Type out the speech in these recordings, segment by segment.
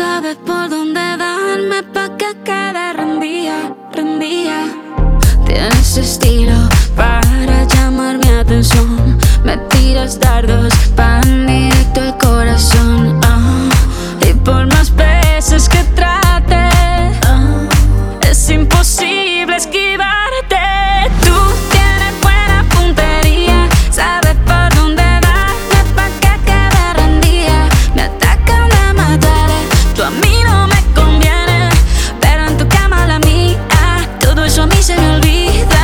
sabes por dónde darme pa' que quede rendida, rendida. Tienes estilo para llamar mi atención. Me tiras dardos, van directo al corazón. Y por más veces que trate, es imposible esquivarte. Tú tienes buena puntería, sabes por dónde darme pa' que quede rendida. Me atacan a matar, tú a mí no me conviene, pero en tu cama la mía, todo eso a mí se me olvida.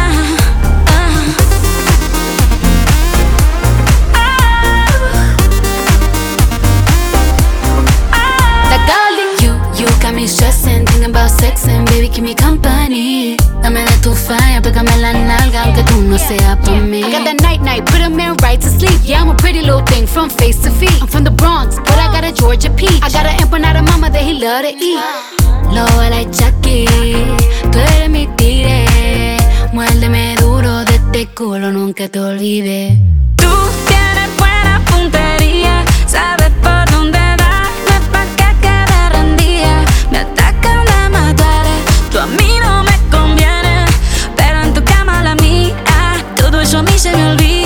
Me stressing, thinking about sexing, baby, keep me company. Dame de tu fire, pégame la nalga, aunque tú no seas pa' mí. I got that night, put a man right to sleep. Yeah, I'm a pretty little thing from face to feet. I'm from the Bronx, but I got a Georgia peach. I got an empanada mama that he love to eat. Lobo like Chucky, tú eres mi tigre. Muérdeme duro de este culo, nunca te olvides. Tú tienes buena puntería, sabes por dónde darme pa' que quede rendida. Me atacan a matar, tú a mí no me conviene, pero en tu cama la mía, todo eso a mí se me olvida.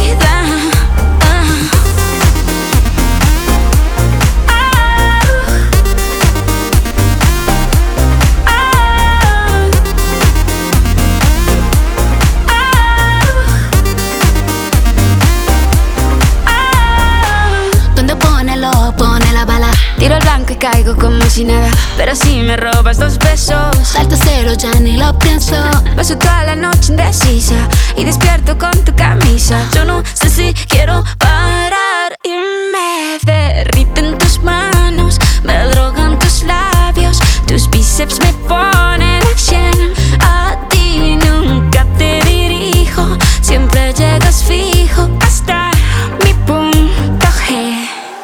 Pone la bala. Tiro el blanco y caigo como si nada, pero si me robas 2 besos, Salto cero, ya ni lo pienso. paso toda la noche indecisa y despierto con tu camisa. Yo no sé si quiero parar y me derriten tus manos, me drogan tus labios, tus bíceps me ponen a 100. A ti nunca te dirijo, siempre llegas fijo hasta mi punto G.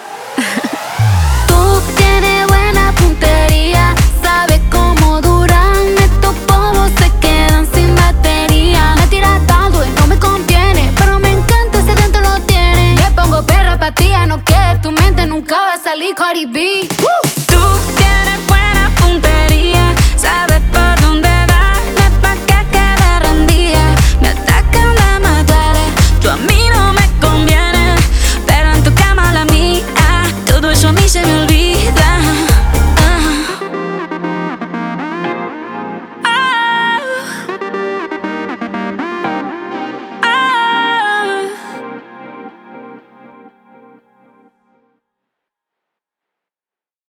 Tú tienes buena puntería, sabes cómo duran. Estos bobos se quedan sin batería. Me tiras dando y no me conviene, pero me encanta ese dentro lo tiene. Le pongo perra pa' ti, no que tu mente nunca va a salir Cardi B.